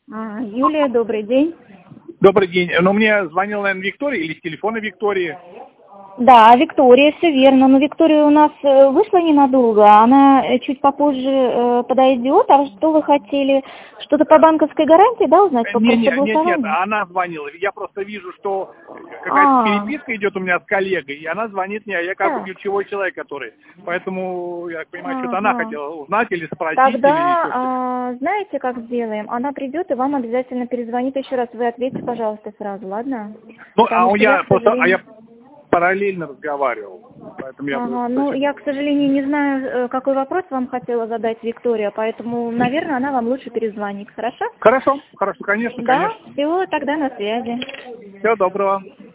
Юлия, добрый день. Добрый день. Ну, мне звонила, наверное, Виктория или с телефона Виктории. Да, Виктория, все верно. Но Виктория у нас вышла ненадолго, она чуть попозже подойдет. А что вы хотели? Что-то по банковской гарантии, да, узнать? По Нет, она звонила. Я просто вижу, что какая-то переписка идет у меня с коллегой, и она звонит мне, а я как бы ключевой человек, который. Поэтому, я понимаю, что-то она хотела узнать или спросить. Тогда, знаете, как сделаем? Она придет и вам обязательно перезвонит еще раз. Вы ответьте, пожалуйста, сразу, ладно? Ну, я параллельно разговаривал. Поэтому я, к сожалению, не знаю, какой вопрос вам хотела задать Виктория, поэтому, наверное, она вам лучше перезвонит, хорошо? Хорошо, конечно, Да, конечно. все, тогда на связи. Всего доброго.